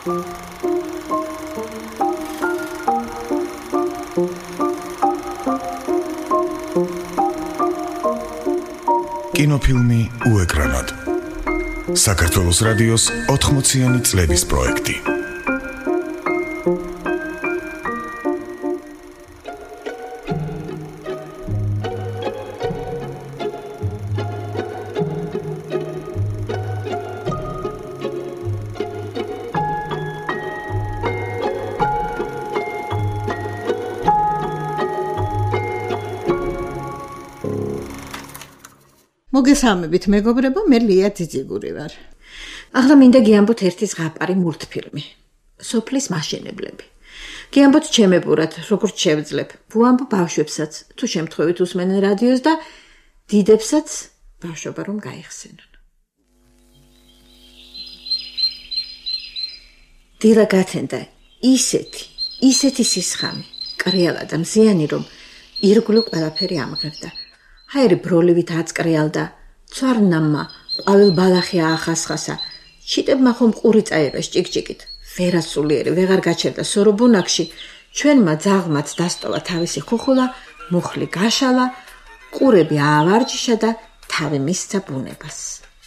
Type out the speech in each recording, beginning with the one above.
კინოფილმი უეკრანოდ. საქართველოს რადიოს 80-იანი წლების პროექტი. მოგესალმებით მეგობრებო, მე ლია ძიძიგური ვარ. ახლა მინდა გიამბოთ ერთი ზღაპარი მულტფილმი. სოფლის მაშენებლები. გიამბოთ ჩემებურად, როგორც შევძლებ, ვუამბ ბავშვებსაც, თუ შემთხვევით უსმენენ რადიოს და დიდებსაც ბავშვობა რომ გაიხსენონ. დილა გათენდა ისეთი სისხამი, კრიალა და მზიანი რომ ირგვლივ ყველაფერი ამღებდა. ჰაერი ბროლივით აწკრიალდა, ცვარნამმა, ყავილ ბალახი აახასხასა, ჩიტებმა ხომ ყური წაიღეს ჭიკჭიკით, ვერასულიერი ვეღარ გაჩერდა სორობუნაკში, ჩვენმა ძაღლმაც დასტოვა თავისი ხუხულა, მუხლი გაშალა, ყურები აავარჯიშა და თავი მისცა ბუნებას.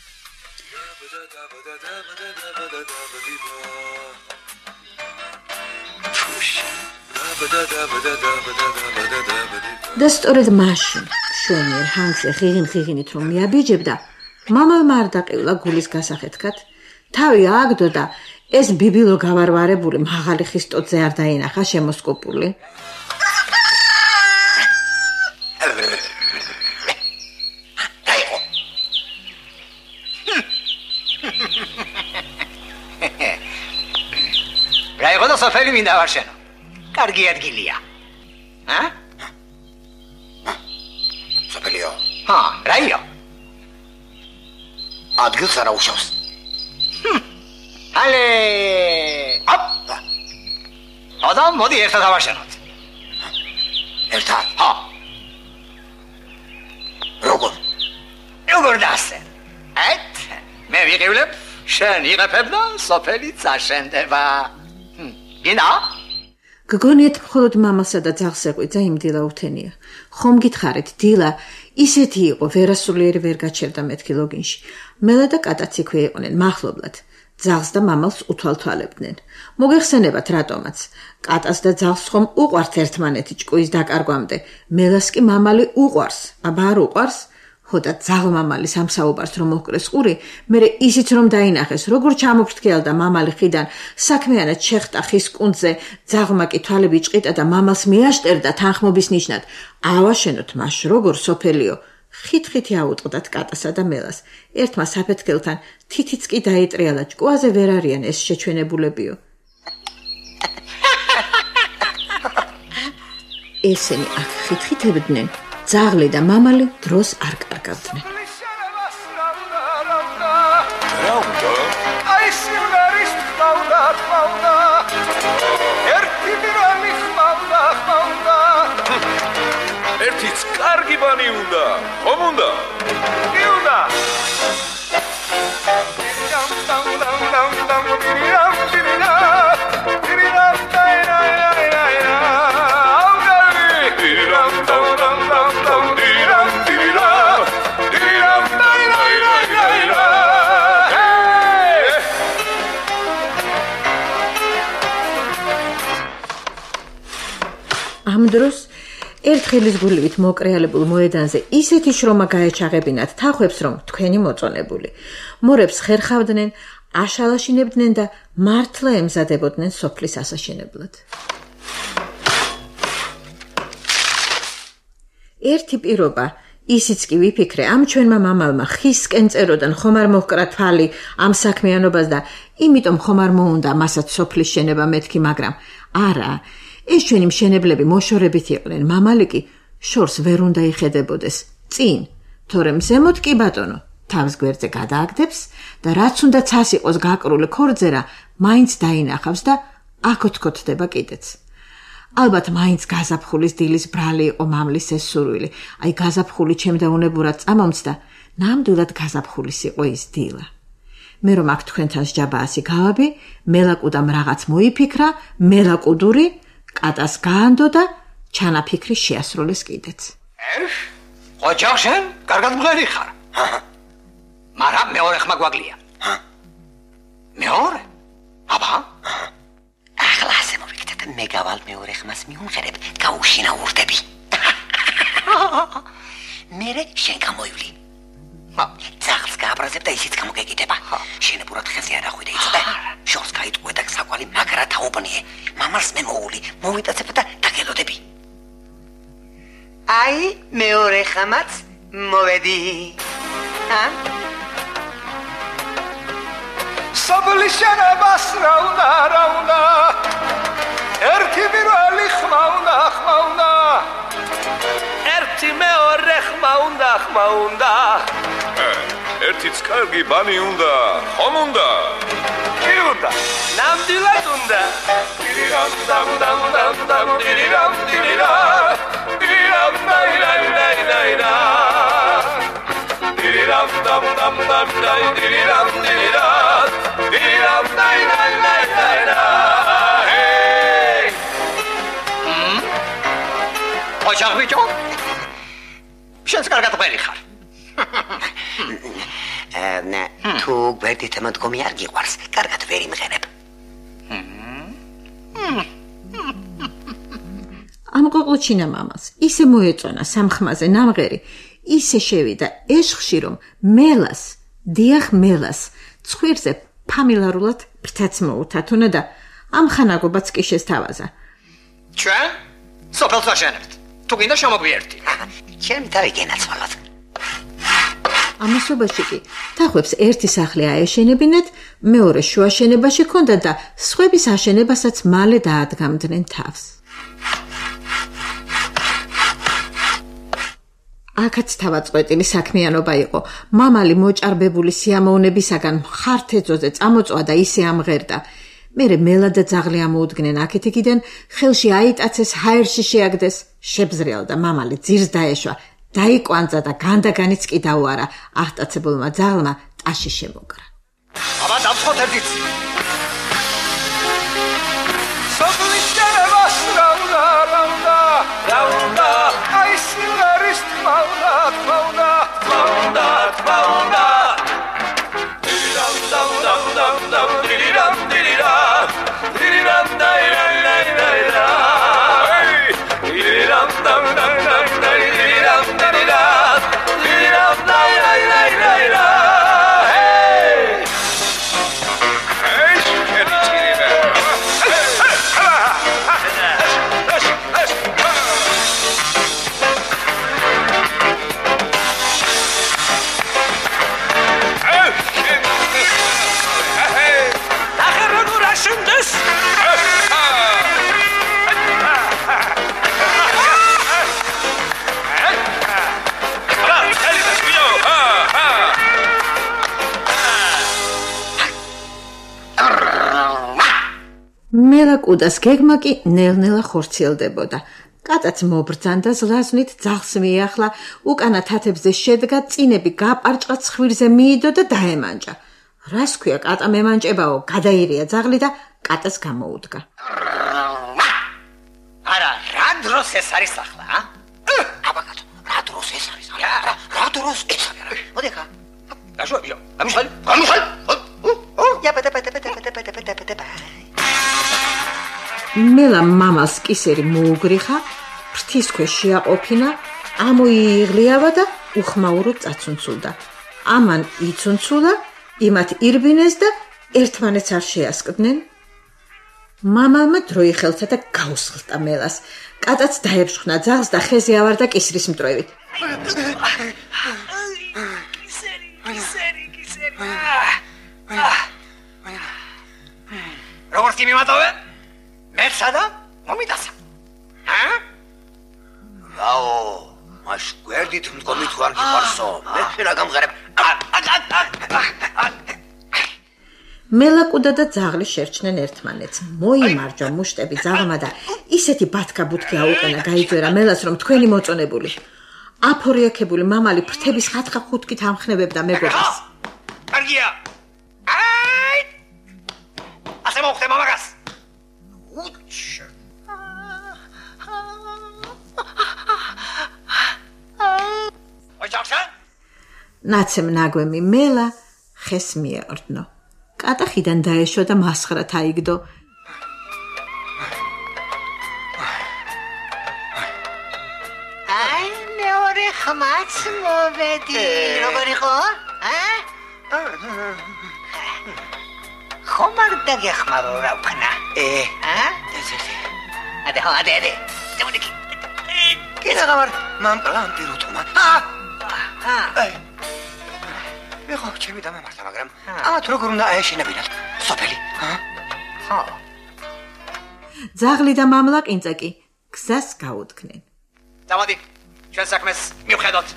და სწორედ მაშინ შვენიერ ჰანსზე ღიღინით რომ მიაბიჯებდა, მამალმა არ დაყივლა გულის გასახეთქად, თავი ააგდო და ეს ბიბილო გავარვარებული მაღალი ხის ტოტზე არ დაინახა შემოსკოპული. რაიღო და სოფელი მინდა ვარშენო. კარგი ადგილია. სოფელიო. რაიო. ადგილს არა უშავს. ალე. ადამ მოდი ერთად ავარშენოთ. ერთად? როგორ დასე? მე ვიყივლებ, შენ იღებ და სოფელიც აშენდება. გინდა? გგონიათ მხოლოდ მამასა და ძაღლს ეყვიძა იმ დილა უთენია. ხომ გითხარით, დილა ისეთი იყო, ვერასულიერი ვერ გაჩერდა მეთქი ლოგინში. მელა და კატაც იქვე იყვნენ, მახლობლად. ძაღლს და მამალს უთვალთვალებდნენ. მოგეხსენებათ რატომაც. კატას და ძაღლს ხომ უყვართ ერთმანეთი ჭკუის დაკარგვამდე. მელას კი მამალი უყვარს, აბა არ უყვარს? ხოდა ძაღლ-მამალის ამ საუბარს რომ მოჰკრეს ყური, მერე ისიც რომ დაინახეს, როგორ ჩამოფრთქეალდა მამალი ხიდან, საქმიანად შეხტა ხის კუნძზე, ძაღლმა კი თვალები ჭყიტა და მამალს მიაშტერდა თანხმობის ნიშნად. ავაშენოთ მას როგორ სოფელიო. ხით-ხითი აუტყდათ კატასა და მელას. ერთმა საფეთქელთან თითიც კი დაეტრიალა, ჭკუაზე ვერ არიან ეს შეჩვენებულებიო. ესენი აქ ხით-ხითებდნენ. ძაღლი და მამალი დროს არ კარგავდნენ. ერთიც კარგი ბანი უნდა, ხომ უნდა? კი უნდა. ამ დროს ერთხელის გულივით მოკრეალებულ მოედანზე ისეთი შრომა გაეჩაღებინათ თახვებს, რომ თქვენი მოწონებული. მორებს ხერხავდნენ, აშალაშინებდნენ და მართლა ემზადებოდნენ სოფლის ასაშენებლად. ერთი პირობა, ისიც კი ვიფიქრე, ამ ჩვენმა მამალმა ხისკენ წეროდან ხომ არ მოჰკრა თვალი ამ საქმიანობას და იმიტომ ხომ არ მოუნდა მასაც სოფლის შენება მეთქი, მაგრამ არა, ეს ჩვენი მშენებლები მოშორებით იყვნენ, მამალი კი შორს ვერ უნდა იხედებოდეს, წინ, თორემ ზემოთ კი ბატონო, თავს გვერდზე გადააგდებს და რაც უნდა ცას იყოს გაკრული ქორძერა, მაინც დაინახავს და აკოთქოთდება კიდეც. ალბათ მაინც გაზაფხულის დილის ბრალი იყო მამლის ეს სურვილი, აი გაზაფხული ჩემ დაუნებურად წამომცდა, ნამდვილად გაზაფხულის იყო ის დილა. მე რომ აქ თქვენთან სჯაბა ასი გავაბი, მელაკუდამ რაღაც მოიფიქრა, მელაკუდური კატას გაანდო და ჩანაფიქრი შეასრულეს კიდეც. ოჯახ შენ კარგად მღერი ხარ. მაგრამ მეორე ხმა გვაგლია. მეორე? აბა? ახლა ასე მოვიქცეთ, მე გავალ მეორე ხმას მიუმღერებ, გაუშინაურდები. მერე შენ გამოივლი. ძაღლს გააბრაზებ და ისიც გამოგეკიდება. შენებურად ხელზე არ ახვიდე იცოდე? შორს გაიტყუე და საკვალი მაგრა თაუბნიე. მამალს მე მოული, მოვიტაცებ და დაგელოდები. აი, მეორე ხამაც მოვედი. საბლის შენებას რა უნდა ერთი პირველი ხმა უნდა ერთი მეორე ხმა უნდა ერთიც კარგი ბანი უნდა ხომ უნდა კი უნდა ნამდვილად უნდა დირირამ ოჯახ ბიჭო შენს კარგად მღერი ხარ. თუ გვერდით მოდგომი არ გიყვარს, კარგად ვერ იმღერებ. ამ ყოყლჩინა მამას ისე მოეწონა სამხმაზე ნამღერი, ისე შევიდა ეშხში, რომ მელას, დიახ მელას, ცხვირზე ფამილარულად ფრთაც მოუთათუნა და ამ ხანაგობაც კი შესთავაზა. ჩვენ სოფელს ვაშენებთ. თუ გინდა შემოგვიერთი. ჩემი თავი გენაცვალოთ. ამასობაში კი თახვებს ერთი სახლი აეშენებინათ, მეორე შუა შენებაში ჰქონდა და სხვების აშენებასაც მალე დაადგამდნენ თავს. აქაც თავაწყვეტილი საქმიანობა იყო. მამალი მოჭარბებული სიამოვნებისაგან მხართეძოზე წამოწვა და ისე ამღერდა. მერე მელა და ძაღლი ამოუდგნენ აქეთ-იქიდან, ხელში აიტაცეს, ჰაერში შეაგდეს, შებზრიალდა მამალი ძირს დაეშვა, დაიკვანძა და განდაგანიც კი დაუარა. აღტაცებულმა ძაღლმა ტაში შემოგრა. აბა დავსხოთ ერთიც. საბლის შენებას რა უნდა აი სიმღერის თქმა უნდა მელაკუდას გეგმა კი ნელ-ნელა ხორციელდებოდა. კატაც მობრძანდა ზლაზნით, ძაღლს მიახლა, უკანა თათებზე შედგა, წინები გაპარჭყა, ცხვირზე მიიდო და დაემანჭა. რას ქვია კატა მემანჭებაო, გადაირია ძაღლი და კატას გამოუდგა. არა, რა დროს ეს არის ახლა, ა? აბა კატო, რა დროს ეს არის? რა დროს ეს არის? მოდი ხა. გაშუა, გამიშალ. მელა მამალს კისერი მოუგრიხა, ფრთის ქვეშ შეაყოფინა, ამოიიღლიავა და უხმაუროდ წაცუნცულდა. ამან იცუნცულა, იმათ ირბინეს და ერთმანეთს არ შეასკდნენ. მამალმა დროი ხელთა და გაუსხლტა მელას. კატაც დაეფშხნა ძაღლს და ხეზე ავარდა კისრის მტრევით. როგორც კი მიმატოვე? მეცადა მომიტასა. ვაო, მას გვერდით მდგომი თუ არ გიყვარსო, მე რა გამღერებ. მელაკუდა და ძაღლი შერჩნენ ერთმანეთს. მოიმარჯვა მუშტები ძაღლმა და ისეთი ბათქა-ბუთქი აუყენა გაიძვერა მელას, რომ თქვენი მოწონებული. აფორიაქებული მამალი ფრთების ხათხა ხუთკით ამხნევებდა მეგობრს. კარგია. მოხდე მამაკაც. უჩ. ოჯახშენ? ნაცემ ნაგვემი მელა ხეს მიეორდნო. კატახიდან დაეშვა და მასხრად აიგდო. აი, მეორე ხმაც მოვედი. როგორ იყო? ხომ არ დაგეხმარო რა ვქნა? ადე. დამოდიკი. კიდევ მამ პლანტი რუთმა. მეხო ჩემი დამემართა, მაგრამ ამათ როგორ უნდა აეშენებინათ? სოფელი, ძაღლი და მამლა ყინწაკი გზას გაუდგნენ. დავადი, ჩვენ საქმეს მივხედოთ.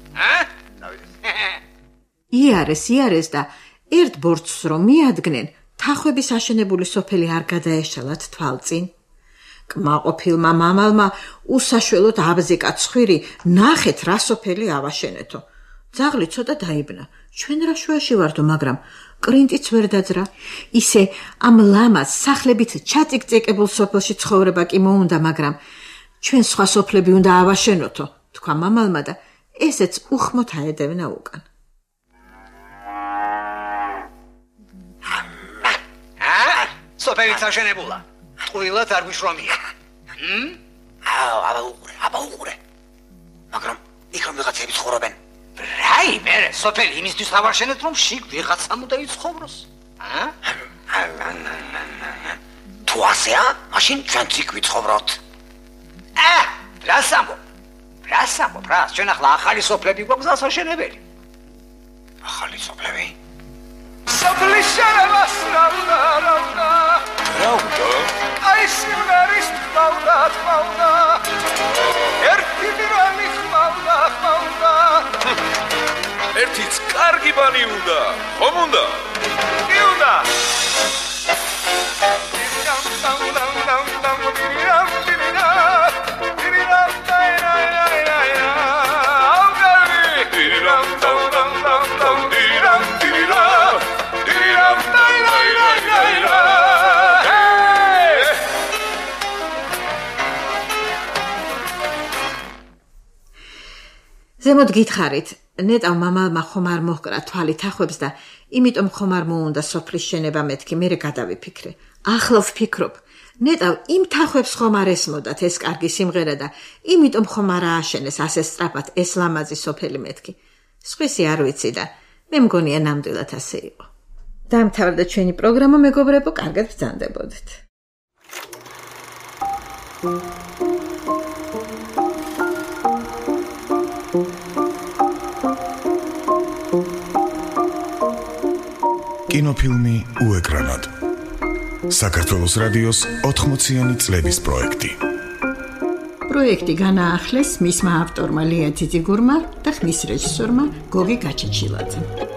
იარეს და ერთ ბორცვს რომ მიადგნენ, თახვების აშენებული სოფელი არ გადაეშალათ თვალწინ. კმაყოფილმა მამალმა უსაშველოდ აბზიკა ცხვირი, ნახეთ რა სოფელი ავაშენეთო. ძაღლი ცოტა დაიბნა. ჩვენ რა შუაში ვარდო, მაგრამ კრინტიც ვერ დაძრა. ისე ამ ლამაზ სახლებით ჩაწიკწიკებულ სოფელში ცხოვრება კი მოუნდა, მაგრამ ჩვენ სხვა სოფლები უნდა ავაშენოთო, თქვა მამალმა და ესეც უხმოდ აედევნა უკან. სოფელიც აშენებულა. ტყუილად არ გვიშრომია. აბა უყურე. მაგრამ იქ რომ ვიღაცები ცხოვრობენ. რაიმე, სოფელი იმისთვის ავაშენეთ, რომ შიგ ვიღაცა უნდა იცხოვროს. თუ ასეა, მაშინ ჩვენც იქ ვიცხოვროთ. რას ამბობ? ჩვენ ახლა ახალი სოფლები გვაქვს ასაშენებელი. ახალი სოფლები? სოფლის შენებას რავდა. აი სიმღერის თმავდა. ერთი მირალი ხმავდა. ერთიც კარგი ბანი უნდა, ხომ უნდა? კი უნდა. ზემოთ გითხარით, ნეტავ მამალმა ხომ არ მოჰკრა თვალი თახვებს და იმიტომ ხომ არ მოუნდა სოფლის შენება მეთქი, მერე გადავიფიქრე. ახლა ვფიქრობ, ნეტავ იმ თახვებს ხომ არ ესმოდათ ეს კარგი სიმღერა და იმიტომ ხომ არ ააშენეს ასე სწრაფად ეს ლამაზი სოფელი მეთქი. სხვისი არ ვიცი და მე მგონია ნამდვილად ასე იყო. დაამთავრდა ჩვენი პროგრამა, მეგობრებო, კარგად ბრძანდებოდეთ. კინოფილმი უეკრანოდ. საქართველოს რადიოს 80-იანი წლების პროექტი. პროექტი განაახლეს მისმა ავტორმა ლია ძიძიგურმა და ხმის რეჟისორმა გოგი გაჩეჩილაძემ.